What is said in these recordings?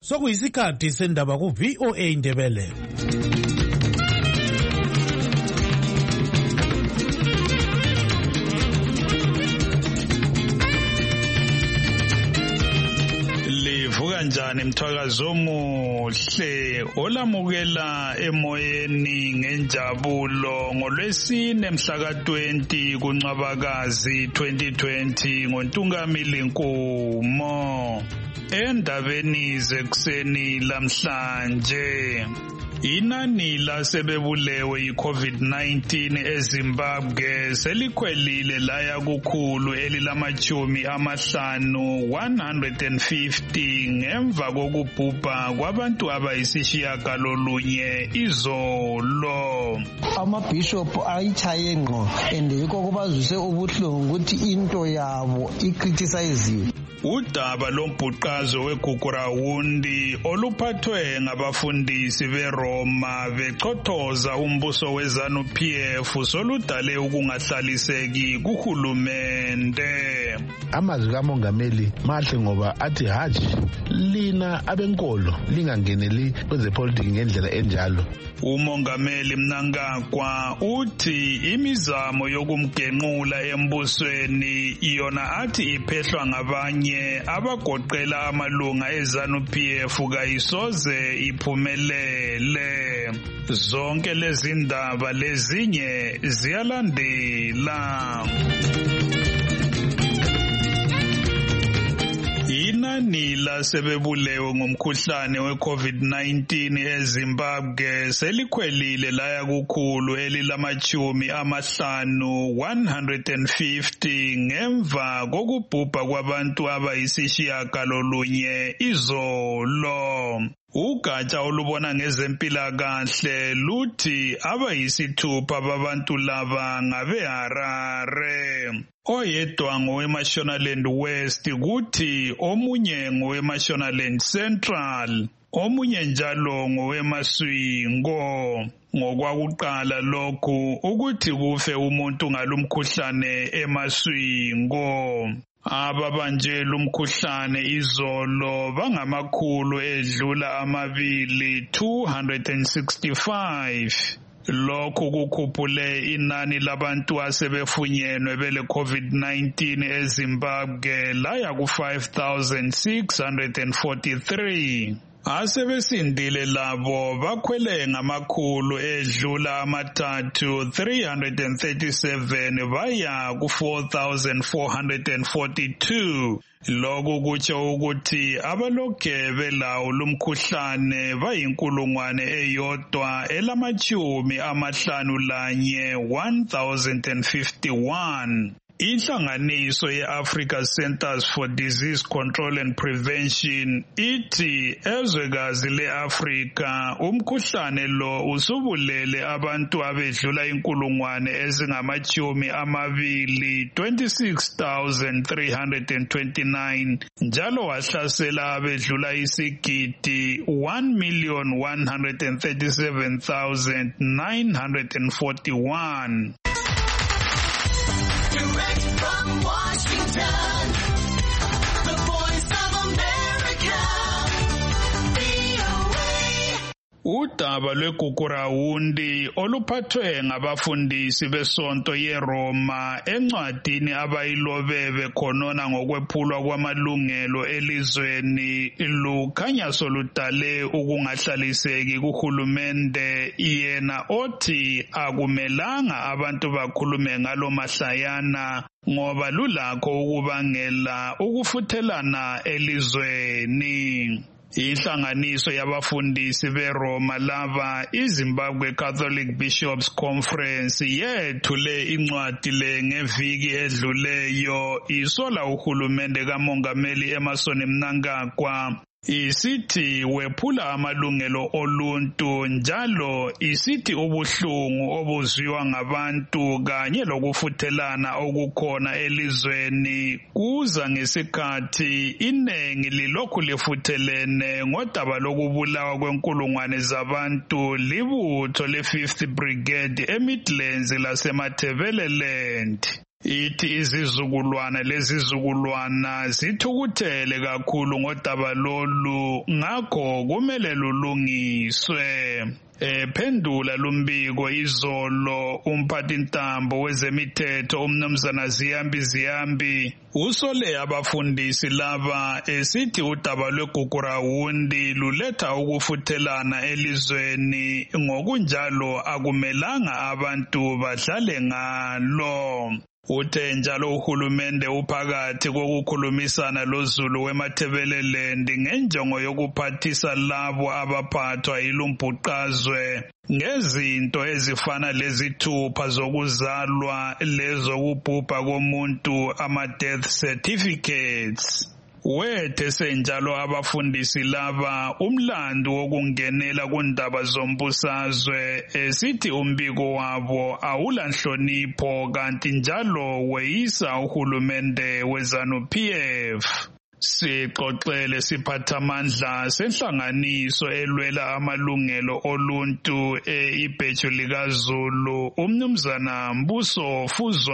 Sokuyisikhathi sendaba ku VOA Indebele. Kanjani mthakazo omuhle olamukela emoyeni ngenjabulo ngolwesine mhla ka-20 kuNcwabakazi 2020 ngoNtungamili Nkumo. Endabeni zekuseni lamhlanje, inani lasebebulewe yi-COVID-19 eZimbabwe selikhwelile laya kukhulu elilamachumi amahlanu 150 ngemva kokubhubha kwabantu abayisishiyagalolunye izolo. Amabhishop ayichaye ngqo yikho kubazwise ubuhlungu ukuthi into yabo ikriticiziwe. Udaba lombhuqazo weGugurawundi oluphathwe ngabafundisi beRoma bechothoza umbuso weZanu-PF soludale ukungahlaliseki kuhulumende. Amazwi kamongameli mahle ngoba athi haji lina abenkolo lingangeneli kwezepolitiki ngendlela enjalo. Umongameli Mnangagwa uthi imizamo yokumgenqula embusweni yona athi iphehlwa ngabanye abagoqela amalunga eZanu-PF kayisoze iphumelele. Zonke lezi ndaba lezinye ziyalandela. Inani lasebebulewe ngomkhuhlane we-COVID-19 eZimbabwe selikhwelile laya kukhulu elilamachumi amahlanu 150 ngemva kokubhubha kwabantu abayisishiyagalolunye izolo. Ugatsha olubona ngezempilakahle luthi abayisithupha babantu laba ngabeHarare. Oyedwa ngoweMashonaland West kuthi omunye ngoweMashonaland Central, omunye njalo ngoweMaswingo. Ngokwakuqala lokhu ukuthi kufe umuntu ngalumkhuhlane eMaswingo. Ababanjela umkhuhlane izolo bangamakhulu edlula amabili 265. Lokhu kukhuphule inani labantu asebefunyenwe bele COVID-19 eZimbabwe laya ku-5,643. Asebesindile labo bakhwele ngamakhulu edlula amathathu 337 baya ku-4,442. Lokhu kutsho ukuthi abalokhe belawo lumkhuhlane bayinkulungwane eyodwa elamachumi amahlanu lanye 1,051. Inhlanganiso ye-Africa Centers for Disease Control and Prevention ithi ezwekazi le-Afrika umkhuhlane lo usubulele abantu abedlula inkulungwane ezingamachumi amabili 26,329 njalo wahlasela abedlula isigidi 1,137,941. Direct from Washington, the Voice of America, VOA. Udaba lweGugurawundi oluphathwe ngabafundisi besonto yeRoma encwadini abayilobe bekhonona ngokwephulwa kwamalungelo elizweni lukhanya soludale ukungahlaliseki kuhulumende yena othi akumelanga abantu bakhulume ngalo mahlayana ngoba lulakho ukubangela ukufuthelana elizweni. Inhlanganiso yabafundisi beRoma laba iZimbabwe Catholic Bishops Conference yethule incwadi le ngeviki edluleyo isola uhulumende kamongameli Emmerson Mnangagwa. Isithi wephula amalungelo oluntu njalo isithi ubuhlungu obuzwiwa ngabantu kanye lokufuthelana okukhona elizweni kuza ngesikhathi iningi lilokhu lifuthelene ngodaba lokubulawa kwenkulungwane zabantu libutho le-5th Brigade eMidlands laseMatabeleland. Ithi izizukulwana lezizukulwana zithukuthele kakhulu ngodaba lolu ngakho kumele lulungiswe. Phendula lumbiko izolo umphathintambo wezemithetho umnumzana Ziyambi usole abafundisi laba esithi udaba lweGugurawundi luletha ukufuthelana elizweni ngokunjalo akumelanga abantu badlale ngalo. Uthe njalo uhulumende uphakathi kokukhulumisana loZulu weMathebeleland ngenjongo yokuphathisa labo abaphathwa yilumbhuqazwe ngezinto ezifana lezithupha zokuzalwa lezokubhubha komuntu ama-death certificates. Wethe senjalo abafundisi laba umlando wokungenela kundaba zombusazwe esithi umbiko wabo awulanhlonipho kanti njalo weyisa uhulumende weZANU-PF. Sixoxele siphathamandla senhlanganiso elwela amalungelo oluntu ibheju likaZulu umnumzana Mbuso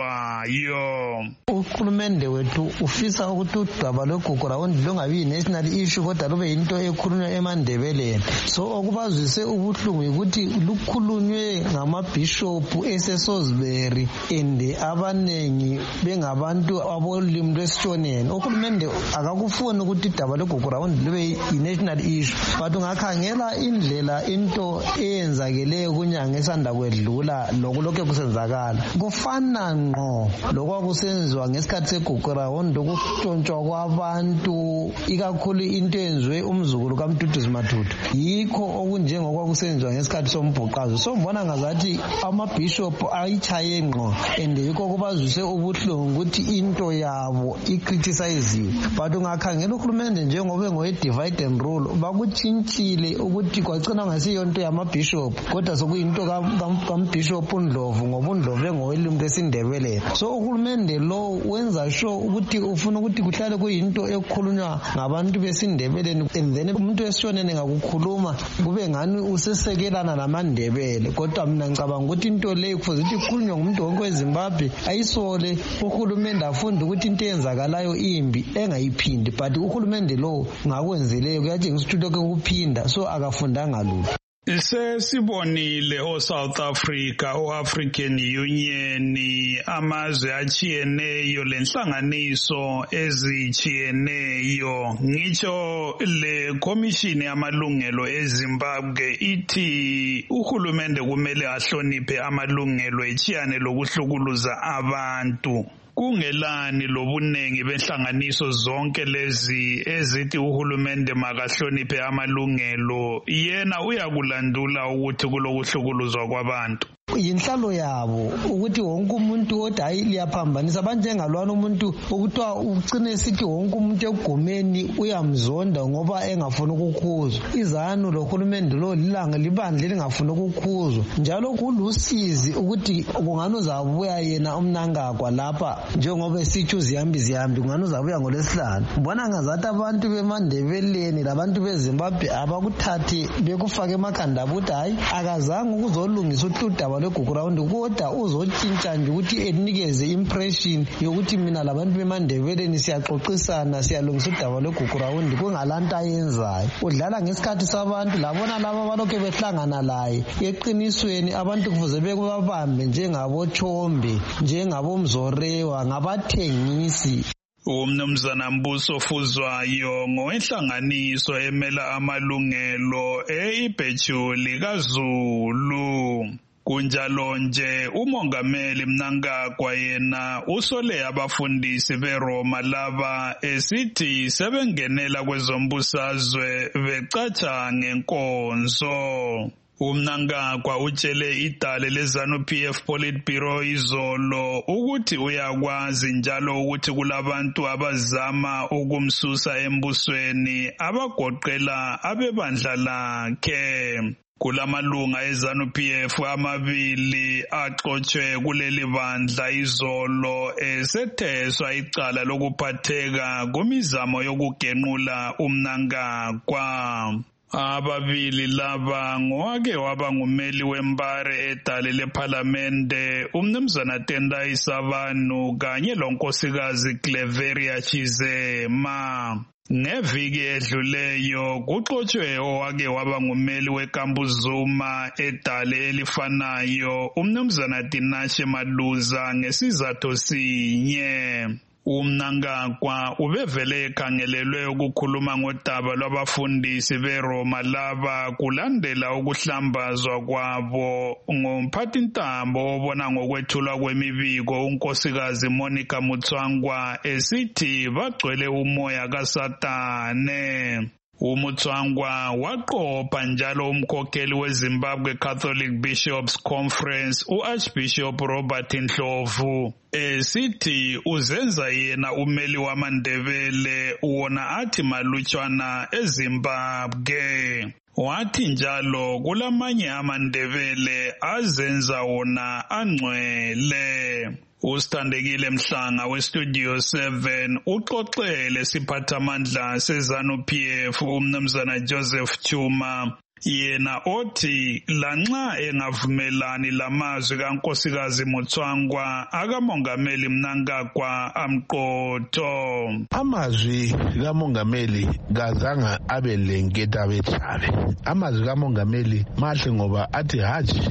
Fuzwayo. Uhulumende wethu ufisa ukuthi udaba lweGugurawundi lungabi national issue kodwa lube yinto ekhulunywa eMandebeleni. So okubazwise ubuhlungu ukuthi lukhulunywe ngamabhishop eseSosbury and abanengi bengabantu abolimi lwesitshoneni. Uhulumende akakufuni ukuthi idaba lweGugurawundi libe yi-national issue, but ungakhangela indlela into eyenzakeleyo kunyanga esanda kwedlula lokulokho kusenzakala kufana ngqo lokwakusenziwa ngesikhathi seGugurawundi ukutshontshwa kwabantu ikakhulu into enziwe umzukulu kaMduduzi Mathuthu yikho okunjengokwakusenziwa ngesikhathi sombhuqazwe. So mbona ngazathi amabhishop ayichaye ngqo and yikho kubazwise ubuhlungu ukuthi into yabo icriticiziwe, but ungakhangela uhulumende njengoba ngowe-divide and rule bakutshintshile ukuthi kwagcina ngasiyo into yamabhishop kodwa sokuyinto kaMbishop uNdlovu ngoba uNdlovu engowelimi lwesiNdebele. So uhulumende lo wenza sure ukuthi ufuna ukuthi kuhlale kuyinto ekhulunywa ngabantu besindebeleni and then umuntu wesishonene ngakukhuluma kube ngani usesekelana namaNdebele, kodwa mina ngicabanga ukuthi into leyo kufuze ukuthi ikhulunywe ngumuntu wonke weZimbabwe ayisole uhulumende afunde ukuthi into eyenzakalayo imbi engayiphindi, but uhulumende lo ngakwenzeleyo kuyatshengisa ukuthi lokho kuphinda, so akafundanga lutho. Sesibonile o-South Africa, o-African Union, amazwe achiyeneyo lenhlanganiso ezichiyeneyo. Ngitsho le Commission yamalungelo eZimbabwe ithi uhulumende kumele ahloniphe amalungelo echiyane lokuhlukuluza abantu. Kungelani lobunengi benhlanganiso zonke lezi ezithi uhulumende makahloniphe amalungelo, yena uyakulandula ukuthi kulokuhlukuluzwa kwabantu. Yinhlalo yabo ukuthi wonke umuntu othi hayi liyaphambanisa banjengalwana umuntu ukuthiwa ugcine sithi wonke umuntu egumeni uyamzonda ngoba engafuna ukukhuzwa. iZANU lohulumende lo lilanga libandla elingafuna ukukhuzwa, njalo kulusizi ukuthi kungani uzabuya yena umnangagwa lapha njengoba esithi uziyambi kungani uzabuya ngoLwesihlanu. Mbona ngazathi abantu beMandebeleni labantu beZimbabwe abakuthathi bekufake emakhanda ukuthi hayi akazange ukuzolungisa udaba lweGugurawundi kodwa uzotshintsha nje ukuthi enikeze impression yokuthi mina labantu beMandebeleni siyaxoxisana siyalungisa udaba lweGugurawundi kungalanto ayenzayo. Udlala ngesikhathi sabantu labona laba balokho behlangana laye. Eqinisweni abantu kufuze bekubabambe njengaboChombe njengabomzorewa ngabathengisi. Umnumzana Mbuso Fuzwayo ngowenhlanganiso emela amalungelo ibheju likaZulu. Kunjalo nje umongameli Mnangagwa yena usole abafundisi beRoma laba esithi sebengenela kwezombusazwe becatsha ngenkonzo. Umnangagwa utshele idale leZANU-PF Politburo izolo ukuthi uyakwazi njalo ukuthi kulabantu abazama ukumsusa embusweni abagoqela abebandla lakhe. Kulamalunga eZANU-PF amabili axotshwe kuleli bandla izolo esetheswa icala lokuphatheka kumizamo yokugenqula uMnangagwa. Ababili laba ngowake waba ngumeli wempare edale lephalamende umnumzana Tendai Savanu kanye lonkosikazi Cleveria Chizema. Ngeviki edluleyo kuxotshwe owake waba ngumeli weKampuzuma edale elifanayo umnumzana Tinashe Maluza ngesizathu sinye. Umnangagwa ubevele ekhangelelwe ukukhuluma ngodaba lwabafundisi beRoma laba kulandela ukuhlambazwa kwabo ngumphathintambo obona ngokwethulwa kwemibiko unkosikazi Monica Mutswangwa esithi bagcwele umoya kaSatane. uMutswangwa waqopha njalo umkhokheli weZimbabwe Catholic Bishops Conference uArchbishop Robert Ndlovu esithi uzenza yena umeli wamaNdebele wona athi malutshwana eZimbabwe. Wathi njalo kulamanye amaNdebele azenza wona angcwele. Usithandekile Mhlanga weStudio 7 uxoxele siphathamandla seZANU-PF umnumzana Joseph Chuma yena othi lanxa engavumelani lamazwi kaNkosikazi Mutswangwa akamongameli Mnangagwa amqotho. Amazwi kamongameli kazanga abe lenketa bethabe. Amazwi kamongameli mahle ngoba athi haji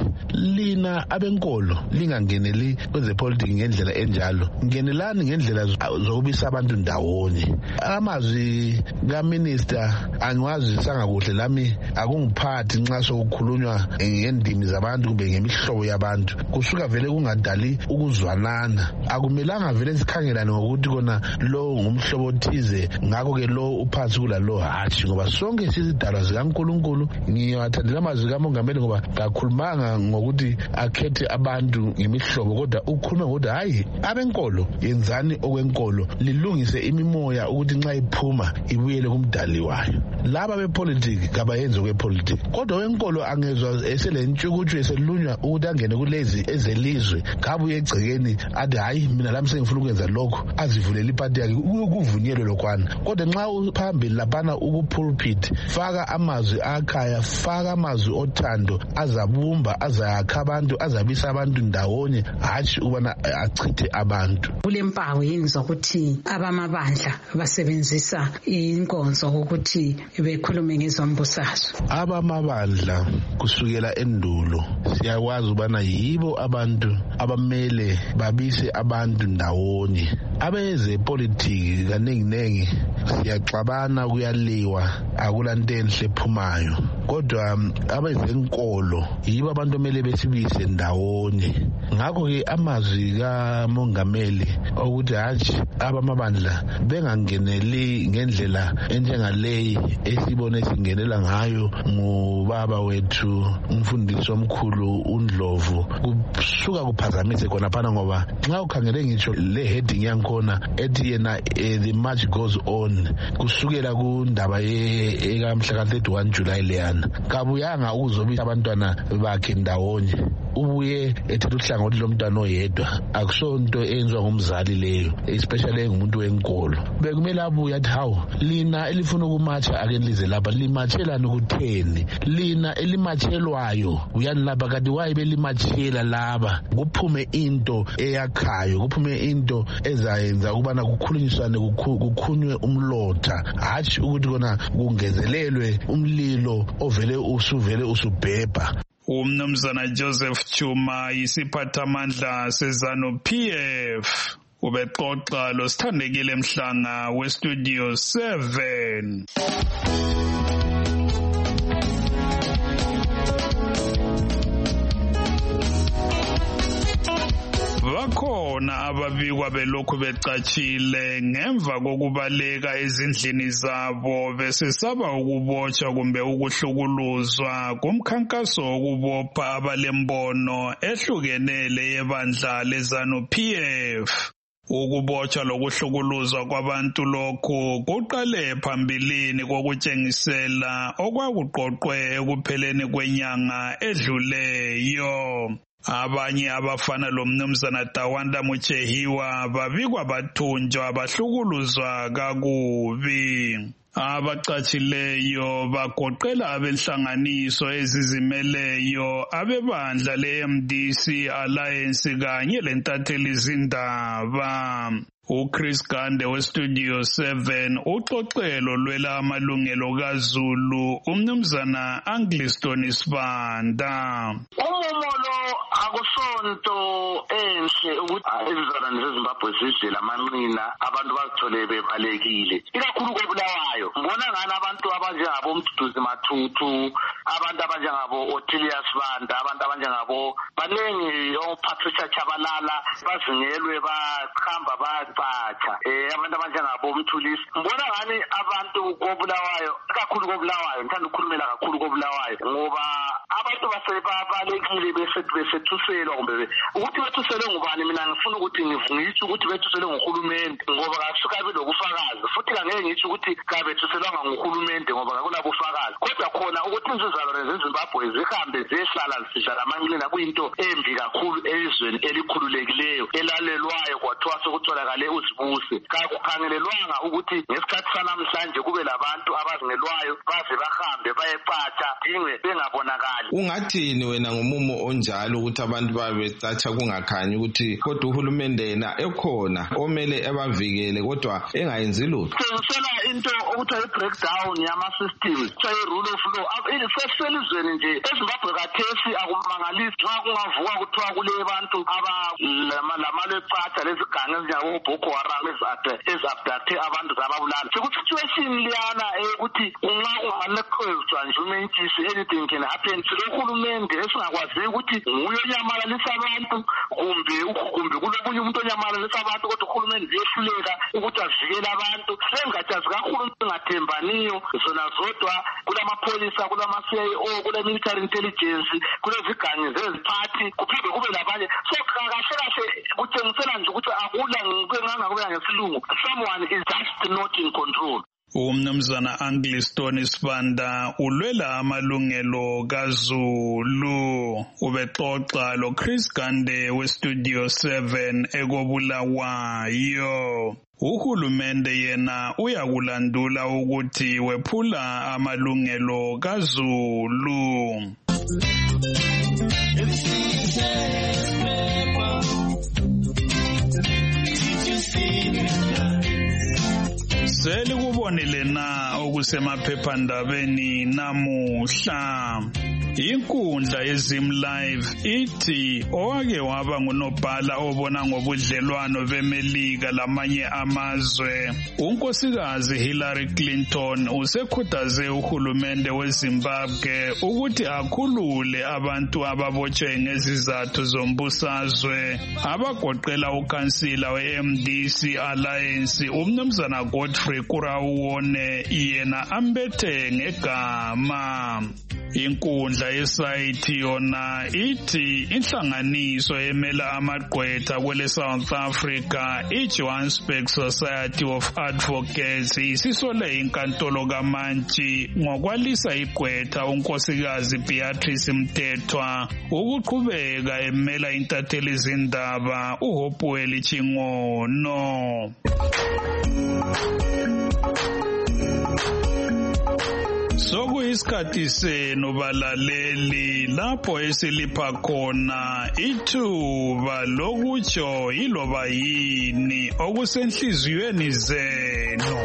lina abenkolo lingangeneli kwezepolitiki ngendlela enjalo. Ngenelani ngendlela zokubisa abantu ndawonye. Amazwi kaminister angiwazisanga kuhle lami akungiphathi nxa sokukhulunywa ngendimi zabantu kumbe ngemihlobo yabantu. Kusuka vele kungadali ukuzwanana. Akumelanga vele sikhangelane ngokuthi kona lo ngumhlobo othize ngakho ke lo uphansi kula lo hathi ngoba sonke sizidalwa zikaNkulunkulu. Ngiyathandela amazwi kamongameli ngoba kakhulumanga ngokuthi akhethe abantu ngemihlobo kodwa ukhuluma ngokuthi hayi abenkolo yenzani okwenkolo lilungise imimoya ukuthi nxa iphuma ibuyele kumdali wayo. Laba bepolitiki kabayenze kwepolitiki kodwa wenkolo angezwa eselentshukutshu eselunywa ukuthi angene kulezi ezelizwe kabuye egcekeni athi hayi mina lami sengifuna ukwenza lokho azivulela ipati yakhe ukuvunyelwe lokwana. Kodwa nxa uphambili laphana ukupulpit faka amazwi akhaya, faka amazwi othando azabumba azakha abantu azabisa abantu ndawonye hatshi ubana achithe abantu. Kulempawu yini zokuthi abamabandla basebenzisa inkonzo ukuthi bekhulume ngezombusazwe? Abamabandla kusukela endulo siyakwazi ubana yibo abantu abamele babise abantu ndawonye. Abezepolitiki kaningi siyaxabana kuyaliwa akulanto enhle ephumayo kodwa abezenkolo yibo abantu omele besibise ndawonye. Ngakho ke amazwi kamongameli ukuthi hathi abamabandla bengangeneli ngendlela enjengaleyi esibone singenela ngayo ngubaba wethu umfundisi omkhulu uNdlovu kusuka kuphazamise khona phana ngoba nxa ukhangele ngitsho le heading yankhona ethi yena the march goes on kusukela kundaba ekamhla ka-31 July leyana kabuyanga ukuzobisa abantwana bakhe ndawonye. Ubuye ethetha uhlangothi lomntwana oyedwa akusonto eyenziwa ngumzali leyo especially ngumuntu wenkolo. Bekumele abuye athi hawu lina elifuna ukumatsha ake lize lapha limatshelani ukutheni? Lina elimatshelwayo uyani lapha kade wayibe limatshela laba kuphume into eyakhayo kuphume into ezayenza ukubana kukhulunyiswane kukhunywe umlotha hatshi ukuthi kona kungezelelwe umlilo ovele usubhebha. Umnumzana Joseph Chuma yisiphathamandla seZANU-PF ubexoxa loSithandekile Mhlanga weStudio 7. Bakhona ababikwa belokhu becatshile ngemva kokubaleka ezindlini zabo besesaba ukubotshwa kumbe ukuhlukuluzwa kumkhankaso wokubopha abalembono ehlukenele yebandla leZANU-PF. Ukubotshwa lokuhlukuluzwa kwabantu lokhu kuqale phambilini kokutshengisela okwakuqoqwe ekupheleni kwenyanga edluleyo. Abanye abafana lomnumzana Tawanda Muchehiwa babikwa bathunjwa bahlukuluzwa kakubi. Abacatshileyo bagoqela abenhlanganiso ezizimeleyo, abebandla le-MDC Alliance kanye lentatheli zindaba. uChris Gande weStudio 7 uxoxelo lwela amalungelo kaZulu umnumzana Angliston Sibanda. Umumo lo akusonto enhle ukuthi izizalwane zeZimbabwe zidle lamanqina abantu bazithole bebalekile ikakhulu koBulawayo. Ngibona ngani abantu abanjengabo Mduduzi Mathuthu, abantu abanjengabo Othilius Banda, abantu abanjengabo baningi Patricia Chabalala bazingelwe bahamba bayacatsha. Abantu abanjengabo Mthulisi. Ngibona ngani abantu koBulawayo, kakhulu koBulawayo, ngithanda ukukhulumela kakhulu koBulawayo ngoba abantu basebalekile besethuselwa kumbe ukuthi bethuselwe ngubani. Mina ngifuna ukuthi ngitsho ukuthi bethuselwe nguhulumende ngoba kasukabe lokufakazi, futhi angeke ngitsho ukuthi kabethuselwanga nguhulumende ngoba akunabufakazi. Kodwa khona ukuthi izizalwane zeZimbabwe zihambe zehlala zidlala amanqina kuyinto embi kakhulu elizweni elikhululekileyo elalelwayo kwathiwa sokutholakale uzibuse. Kakukhangelelwanga ukuthi ngesikhathi sanamhlanje kube labantu abazingelwayo baze bahambe bayepatsha dingwe bengabonakali. Ungathini wena ngomumo onjalo ukuthi abantu babecatsha kungakhanyi ukuthi kodwa uhulumende yena ekhona omele ebavikele kodwa engayenzi lutho? Sengisela into okuthiwa i-breakdown yama-systems, i-rule of law. Seselizweni nje eZimbabwe kathesi akumangalisi nxa kungavuka kuthiwa kule bantu lamalwecatsha lezigange ezinjengabo-Boko Haram ezabducte abantu zababulala. Seku-situation liyana ukuthi nxa unganekhwezwa nje umentshisi anything can happen. Silohulumende esingakwaziyo ukuthi nguye onyamalalisa abantu kumbe kulobunye umuntu onyamalalisa abantu kodwa uhulumende uyehluleka ukuthi avikele abantu. Sengatsha zikahulumende engathembaniyo zona zodwa kulamapholisa, kulama-CIO, kule-military intelligence, kulezigange zeziphathi, kuphinde kube labanye. So kahle kahle kutshengisela nje ukuthi akula ngangakubeka ngesilungu, someone is just not in control. Umnumzana Angliston Sibanda ulwela amalungelo kaZulu. Ubexoxa loChris Gande weStudio 7 ekoBulawayo. Uhulumende yena uyakulandula ukuthi wephula amalungelo kaZulu. Selikubonile na okusemaphephandabeni namuhla. Inkundla yeZimLive ithi owake waba ngunobhala obona ngobudlelwano beMelika lamanye amazwe, unkosikazi Hillary Clinton usekhuthaze uhulumende weZimbabwe ukuthi akhulule abantu ababotshwe ngezizathu zombusazwe, abagoqela ukhansila we-MDC Alliance umnumzana Godfrey Kurawone yena ambethe ngegama. Inkundla yesayithi yona ithi inhlanganiso emela amagqwetha kwele South Africa iJohannesburg Society of Advocates isisole inkantolo kaMantshi ngokwalisa igqwetha unkosikazi Beatrice Mthethwa ukuqhubeka emela intatheli zindaba uHopewell Chingono. Sokuyisikhathi senu balaleli lapho esilipha khona ithuba lokutsho yiloba yini okusenhliziyweni zenu.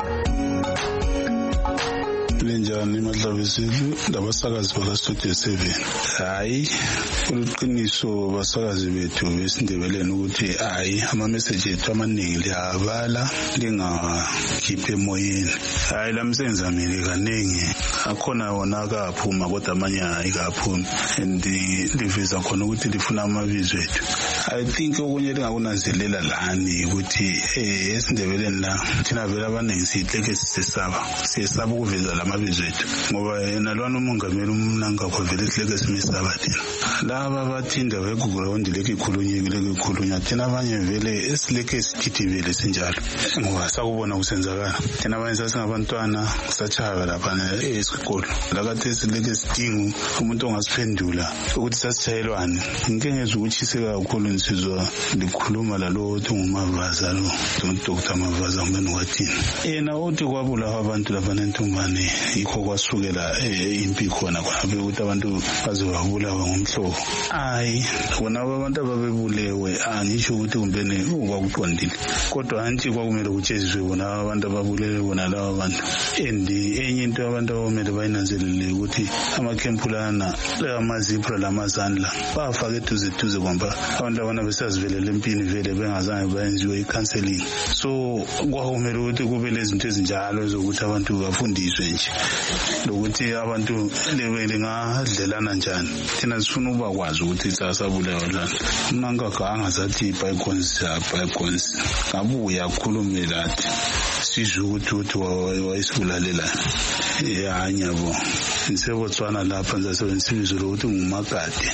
Linjani Madlavisile labasakazi bakaStudio 7. Hayi uliqiniso basakazi bethu besindebeleni ukuthi hayi ama message ethu amaningi liyabala lingakhiphe emoyeni. Hayi lamsenza mina kaningi akhona wona akaphuma kodwa amanye ayikaphumi and liveza khona ukuthi lifuna amabizo ethu. I think okunye lingakunanzelela lani ukuthi esindebeleni la thina vele abaningi sihleke sisesaba ukuveza lamabizo ethu ngoba yena lwana umongameli umnanga kwavele sihleke simesaba thina. Laba bathinda weGugurawundi lekikhulunywa thina abanye vele esileke sithithibele sinjalo ngoba sakubona kusenzakala. Thina abanye sasingabantwana sachaka lapha esikolo lakathi sileke sidinga umuntu ongasiphendula ukuthi sasitshayelwane. Ngeke ngezwe ukuthi sika kakhulu ekuseni sizwa likhuluma lalo othi nguMavaza lo Dr. Mavaza Mbenwathini yena uthi kwabulawa abantu labanentombane yikho kwasukela impi khona kwabe ukuthi abantu bazobabulawa ngomhlobo hayi bona abantu ababebulewe angisho ukuthi kumbene ukwakuqondile kodwa anti kwakumele kutsheziswe bona abantu ababulewe bona laba abantu enye into abantu abamele bayinanzelele ukuthi amakhempulana amazipra lamazandla bafaka eduze kwamba abantu abana besazivelela empini vele bengazange bayenziwe i-counseling so kwakumele ukuthi kube lezinto ezinjalo zokuthi abantu bafundiswe nje lokuthi abantu lengadlelana njani thina sifuna ukuba kwazi ukuthi sasabulewa lana mangaganga zathi bygones ngabuya khulumela athi sizwe ukuthi wayesibulalela yanyabo nisebotswana lapha ngisebenzisa ukuthi ngumakade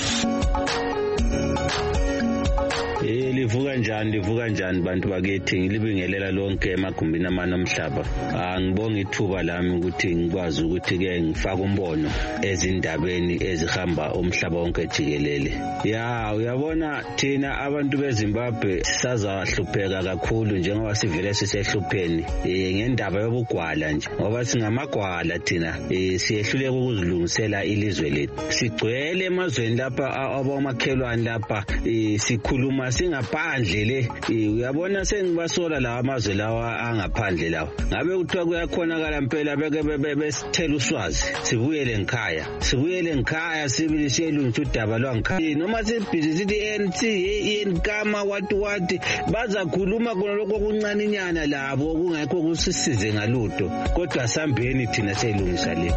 livuka njani bantu bakithi ngilibingelela lonke emagumbini amane omhlaba ngibonga ithuba lami ukuthi ngikwazi ukuthi ke ngifake umbono ezindabeni ezihamba umhlaba wonke jikelele uyabona thina abantu beZimbabwe sazahlupheka kakhulu njengoba sivele sisehlupheni ngendaba yobugwala nje ngoba singamagwala thina siyehluleka ukuzilungisela ilizwe lethu sigcwele emazweni lapha abomakhelwane lapha sikhuluma singaphandle le uyabona sengibasola lawa amazwe lawa angaphandle lawa ngabe kuthiwa kuyakhonakala impela beke besithela uswazi sibuyele ngikhaya sibili siyelungisa udaba lwangikhaya noma sibhizi sithi ANC inkama wati bazakhuluma khona lokho kuncaninyana labo kungekho kusisize ngalutho kodwa sambeni thina siyelungisa le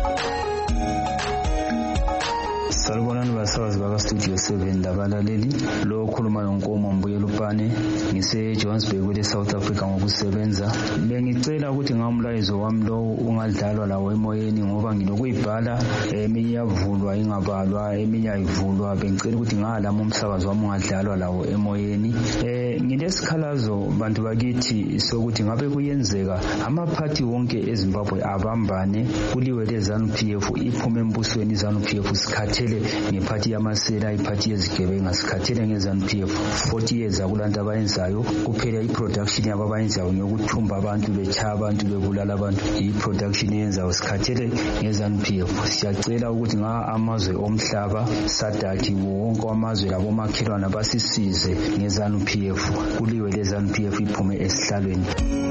Salubonani basazi baka Studio 7 labalaleli lo khuluma nonkomo Mbuyelo Pane ngise Johannesburg kule South Africa ngokusebenza bengicela ukuthi ngamlayezo wami lo ungadlalwa lawo emoyeni ngoba ngilokuyibhala eminye yavulwa ingabalwa eminye ayivulwa bengicela ukuthi ngalama umsakazo wami ungadlalwa lawo emoyeni ngilesikhalazo bantu bakithi sokuthi ngabe kuyenzeka amaphathi wonke eZimbabwe abambane kuliwe leZANU-PF iphume embusweni iZANU-PF sikhathele ngephathi yamasela iphathi yezigebenga sikhathele ngeZANU-PF 40 years akulanto abayenzayo kuphela iproduction yabo abayenzayo nyokuthumba abantu bechaya abantu bebulala abantu iproduction yenzayo sikhathele ngeZANU-PF siyacela ukuthi amazwe omhlaba sadaki wonke amazwe labo makhelwana basisize ngeZANU-PF kuliwe leZANU-PF iphume esihlalweni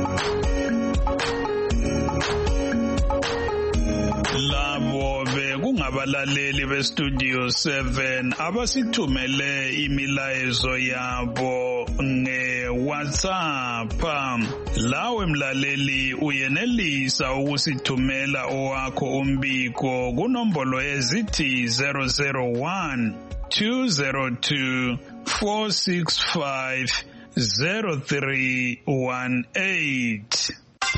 labo bekungabalaleli beStudio 7 abasithumele imilayezo yabo ngeWhatsApp lawe mlaleli uyenelisa ukusithumela owakho umbiko kunombolo ezithi 001 202 465 0318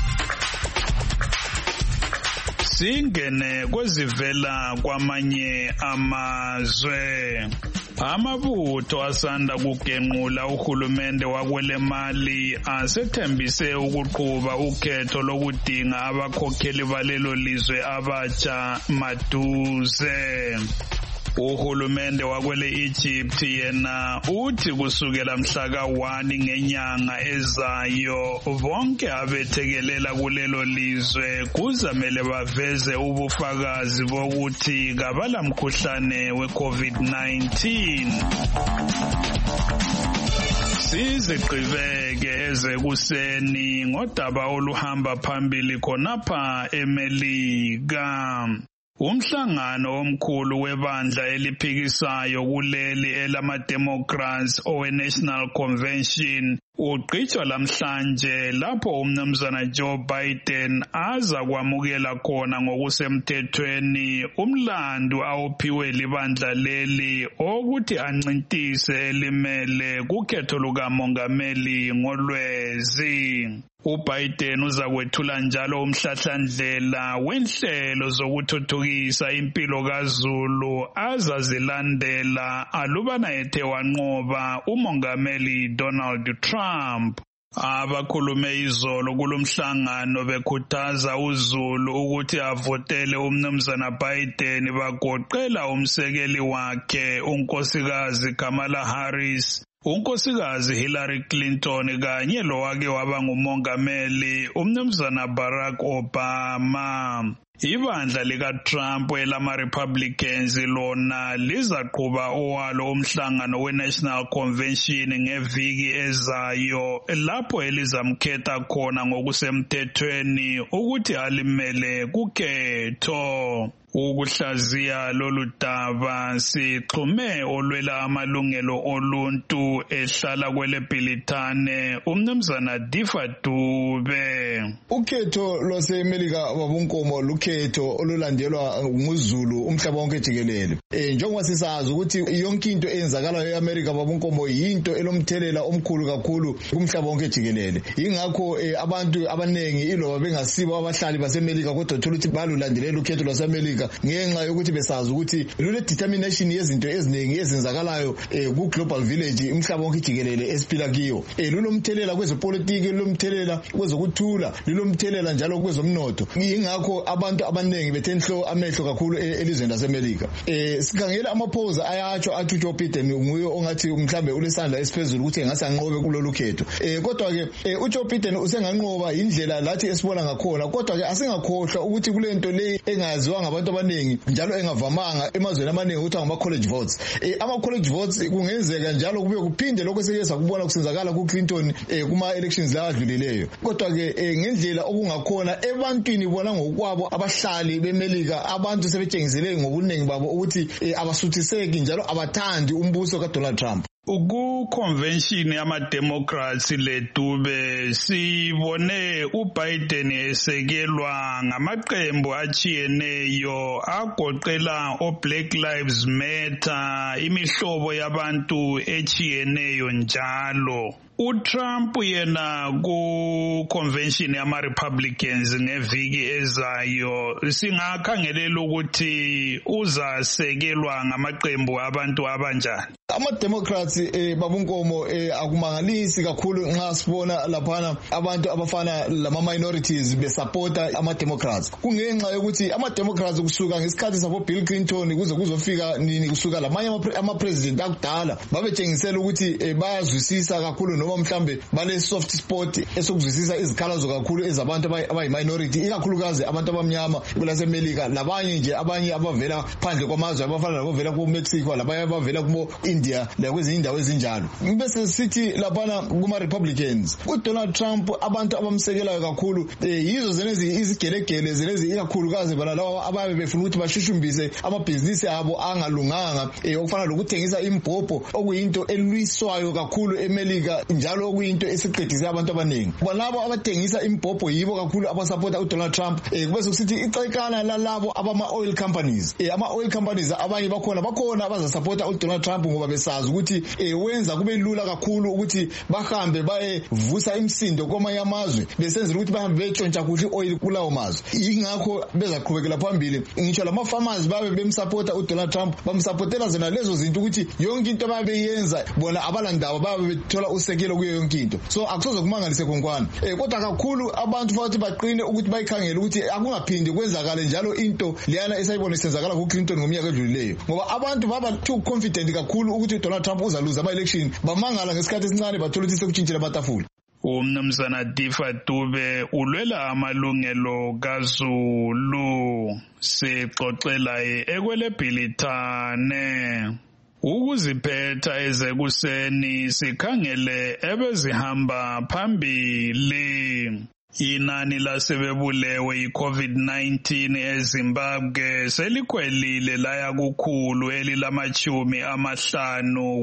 singene kwezivela kwamanye amazwe amabutho asanda kugenqula uhulumende wakwele Mali asethembise ukuqhuba ukhetho lokudinga abakhokheli balelo lizwe abatsha maduze uhulumende wakwele Egypt yena uthi kusukela mhla ka-1 ngenyanga ezayo bonke abethekelela kulelo lizwe kuzamele baveze ubufakazi bokuthi kabala mkhuhlane we-COVID-19 siziqhibeke ezekuseni ngodaba oluhamba phambili khonapha eMelika umhlangano omkhulu webandla eliphikisayo kuleli elama-Democrats owe-National Convention uqhitshwa lamhlanje lapho umnumzana Joe Biden aza kwamukela khona ngokusemthethweni umlando awuphiwe libandla leli okuthi ancintise elimele kukhetho lukamongameli ngoLwezi. uBiden uzakwethula njalo umhlahlandlela wenhlelo zokuthuthukisa impilo kaZulu azazilandela alubana ethe wanqoba umongameli Donald Trump. Abakhulume izolo kulomhlangano bekhuthaza uZulu ukuthi avotele umnumzana Biden bagoqela umsekeli wakhe unkosikazi Kamala Harris unkosikazi Hillary Clinton kanye lowake waba ngumongameli umnumzana Barack Obama. Ibandla lika-Trump elama-Republicans lona lizaqhuba owalo umhlangano we-National Convention ngeviki ezayo lapho elizamkhetha khona ngokusemthethweni ukuthi alimele kukhetho. Ukuhlaziya lolu daba sixhume olwela amalungelo oluntu ehlala kweleBhilitane umnumzana Difa Dube. Ukhetho lwaseMelika babunkomo lukhetho olulandelwa nguzulu umhlaba wonke jikelele. Njengoba sisazi ukuthi yonke into eyenzakalayo eAmerica babunkomo yinto elomthelela omkhulu kakhulu kumhlaba wonke jikelele. Ingakho abantu abanengi iloba bengasibo abahlali baseMelika kodwa uthola ukuthi balulandelela ukhetho lwaseMelika ngenxa yokuthi besazi ukuthi lule determination yezinto eziningi ezenzakalayo ku global village umhlaba wonke jikelele esiphila kiyo. Lulomthelela kwezepolitiki, lulomthelela kwezokuthula, lulomthelela njalo kwezomnotho. Ingakho abantu abanengi bethenhlo amehlo kakhulu elizweni laseMelika. Sikhangela amaphuzu ayatsho athi Joe Biden nguye ongathi mhlambe ulesandla esiphezulu ukuthi engase anqobe kulolu khetho. Kodwa ke uJoe Biden usenganqoba indlela lathi esibona ngakhona, kodwa ke asingakhohlwa ukuthi kulento le engaziwa ngabantu abaningi njalo engavamanga emazweni amaningi ukuthi ngama college votes. Ama college votes kungenzeka njalo kube kuphinde lokho sekuyeza kubona kusenzakala ku Clinton kuma elections la adlulileyo. Kodwa ke ngendlela okungakhona ebantwini bona ngokwabo abahlali beMelika abantu sebetshengisele ngobuningi babo ukuthi abasuthiseki njalo abathandi umbuso kaDonald Trump. Ku-convention yama-Democrats leDube sibone uBiden esekelwa ngamaqembu achiyeneyo agoqela o-Black Lives Matter, imihlobo yabantu echiyeneyo njalo. uTrump yena ku-convention yama-Republicans ngeviki ezayo singakhangelela ukuthi uzasekelwa ngamaqembu abantu abanjani. Ama-Democrats babunkomo akumangalisi kakhulu nxa sibona laphana abantu abafana lama-minorities besupporta ama-Democrats. Kungenxa yokuthi ama-Democrats kusuka ngesikhathi sabo Bill Clinton kuze kuzofika nini kusuka lamanye ama-president akudala babetshengisela ukuthi bayazwisisa kakhulu noma mhlambe bale soft spot esokuzwisisa izikhalazo kakhulu ezabantu abayi-minority ikakhulukazi abantu abamnyama kwelaseMelika labanye nje abanye abavela phandle kwamazwe abafana labavela ku-Mexico labanye abavela ku-India lakwezinye indawo ezinjalo. Bese sithi laphana kuma-Republicans uDonald Trump abantu abamsekelayo kakhulu yizo zenezi izigelegele zenezi ikakhulukazi balalawo ababe befuna ukuthi bashushumbise amabhizinisi abo angalunganga okufana lokuthengisa imbhobho okuyinto elwiswayo kakhulu eMelika njalo okuyinto esiqedise abantu abaningi. Balabo abathengisa imbhobho yibo kakhulu abasupporta uDonald Trump. Bese kusithi ixekana lalabo abama-oil companies. Ama-oil companies abanye bakhona abazasupporta uDonald Trump ngoba besazi ukuthi wenza kube lula kakhulu ukuthi bahambe bayevusa imsindo kwamanye amazwe besenzela ukuthi bahambe betshontsha kuhle oil kulawo mazwe. Ingakho bezaqhubekela phambili ngisho lama-farmers babe bemsupporta uDonald Trump bamsupportela zona lezo zinto ukuthi yonke into babeyenza bona abalandaba babe bethola usekelo kuyo yonke into. So akusoze kumangalise konkwana. Kodwa kakhulu abantu futhi baqine ukuthi bayikhangele ukuthi akungaphindi kwenzakale njalo into leyana esayibona isenzakala kuClinton ngomnyaka edlulileyo ngoba abantu baba too confident kakhulu ukuthi Donald Trump uzaluza ama-election bamangala ngesikhathi esincane bathola ukuthi sekutshintshile amatafula. Umnumzana Difa Dube ulwela amalungelo kaZulu sixoxela ekweleBhilitane. Ukuziphetha ezekuseni sikhangele ebezihamba phambili. Inani lasebebulewe i-COVID-19 eZimbabwe selikhwelile laya kukhulu elilamachumi amahlanu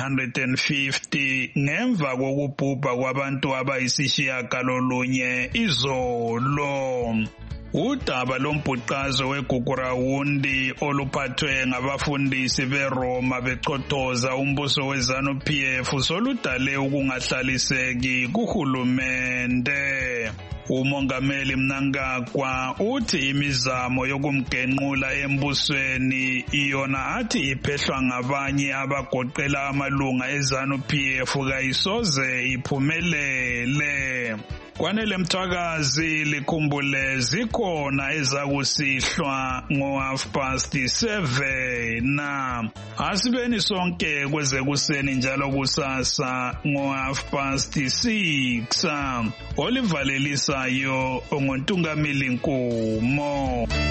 150 ngemva kokubhubha kwabantu abayisishiyagalolunye izolo. Udaba lombhuqazo weGugurawundi oluphathwe ngabafundisi beRoma bechotoza umbuso weZANU-PF soludale ukungahlaliseki kuhulumende. Umongameli Mnangagwa uthi imizamo yokumgenqula embusweni iyona athi iphehlwa ngabanye abagoqela amalunga eZANU-PF kayisoze iphumelele. Kwanele Mthwakazi likhumbule zikhona ezakusihlwa ngo7:30 na asibeni sonke kweze kuseni njalo kusasa ngo6:30 olivalelisayo onguntungameli Nkumo.